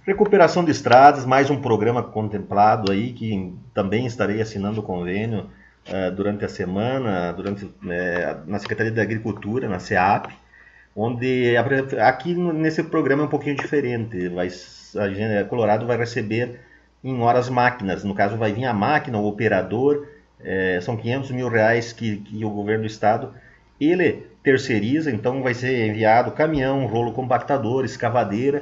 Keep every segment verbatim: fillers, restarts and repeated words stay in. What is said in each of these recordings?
Recuperação de estradas, mais um programa contemplado aí, que também estarei assinando o convênio uh, durante a semana, durante, uh, na Secretaria da Agricultura, na SEAP, onde aqui nesse programa é um pouquinho diferente. Vai, a gente, Colorado vai receber em horas máquinas, no caso vai vir a máquina, o operador, é, são quinhentos mil reais que, que o governo do estado, ele terceiriza, então vai ser enviado caminhão, rolo compactador, escavadeira,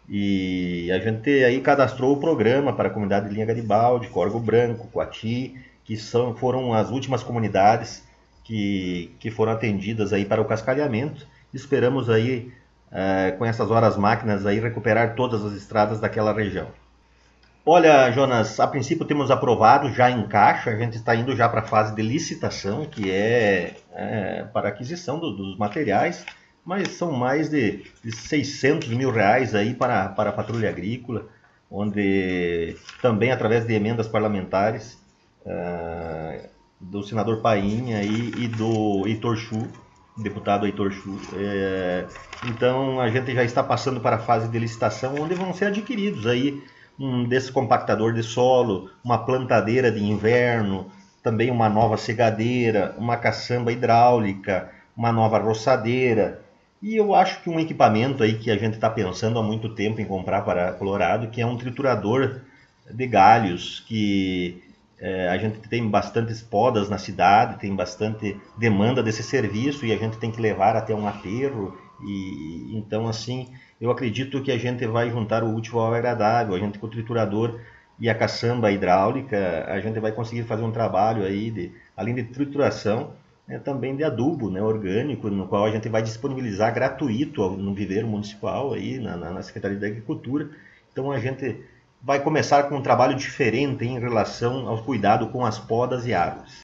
e a gente aí cadastrou o programa para a comunidade de Linha Garibaldi, Corgo Branco, Coati, que são, foram as últimas comunidades que, que foram atendidas aí para o cascalhamento. Esperamos aí, uh, com essas horas máquinas, aí, recuperar todas as estradas daquela região. Olha, Jonas, a princípio temos aprovado já em caixa, a gente está indo já para a fase de licitação, que é, é para aquisição do, dos materiais, mas são mais de, de seiscentos mil reais aí para, para a patrulha agrícola, onde também através de emendas parlamentares uh, do senador Painha e, e do Heitor Chu, deputado Heitor Chu. É, então a gente já está passando para a fase de licitação, onde vão ser adquiridos aí um descompactador de solo, uma plantadeira de inverno, também uma nova segadeira, uma caçamba hidráulica, uma nova roçadeira. E eu acho que um equipamento aí que a gente está pensando há muito tempo em comprar para Colorado, que é um triturador de galhos, que é, a gente tem bastantes podas na cidade, tem bastante demanda desse serviço e a gente tem que levar até um aterro. E então, assim, eu acredito que a gente vai juntar o útil ao agradável. A gente com o triturador e a caçamba hidráulica, a gente vai conseguir fazer um trabalho aí, de, além de trituração, né, também de adubo, né, orgânico, no qual a gente vai disponibilizar gratuito no viveiro municipal, aí, na, na Secretaria da Agricultura. Então a gente vai começar com um trabalho diferente em relação ao cuidado com as podas e árvores.